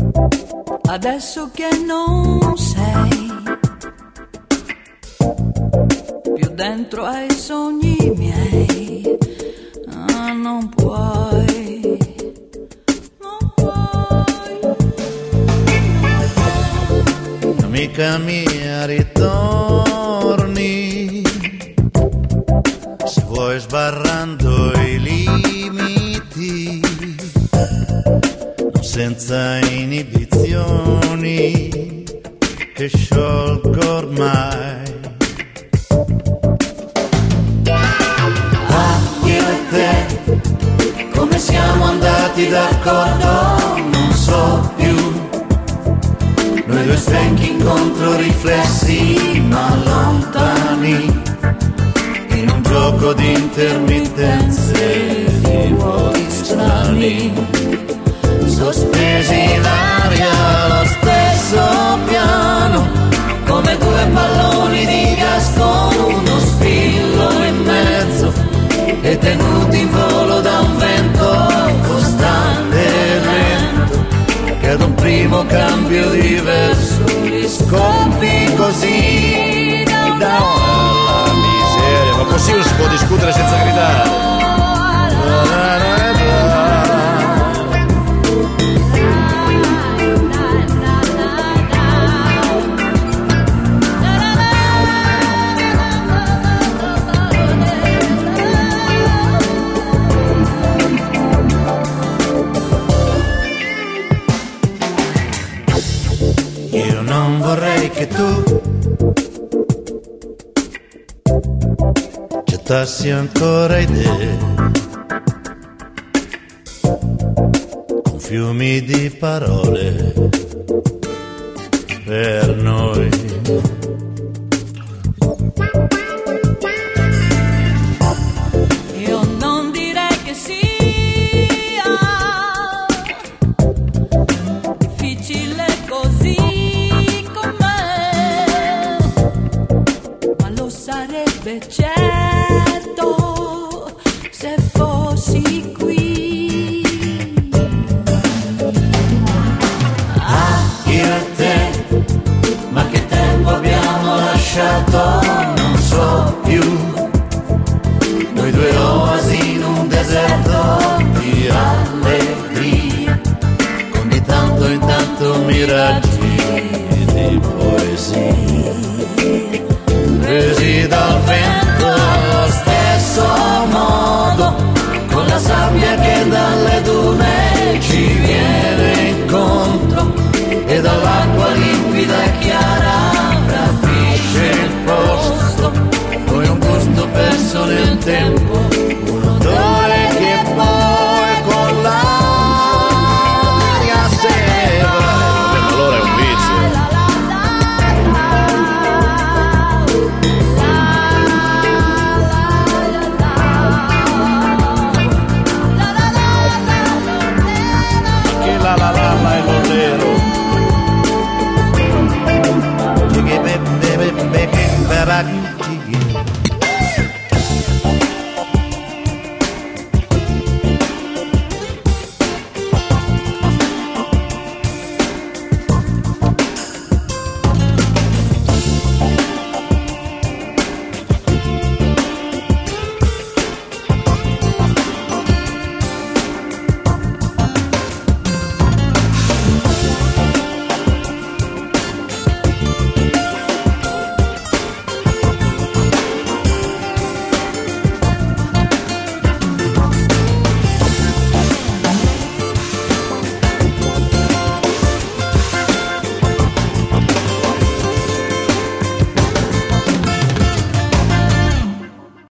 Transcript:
Adesso che non sei più dentro ai sogni miei, non puoi, non puoi. Amica mia, ritorni, se vuoi sbarrando i limiti, non senza inibizioni, che sciolgo ormai. Io e te, come siamo andati d'accordo, non so più. Noi due specchi incontro riflessi ma lontani, in un gioco di intermittenze di vuoti strani, sospesi in aria allo stesso piano, come due palloni di gas con uno spillo in mezzo, e tenuti in volo da un vento costante e lento, che ad un primo cambio diverso li scompi così dalla miseria. Ma così non si può discutere senza gridare. Io non vorrei che tu gettassi ancora idee con fiumi di parole per noi. Io non direi che sia difficile così con me, ma lo sarebbe certo se fossi qui. Io e te, ma che tempo abbiamo lasciato, non so più. Noi due oasi in un deserto di allegria, con di tanto in tanto miraggi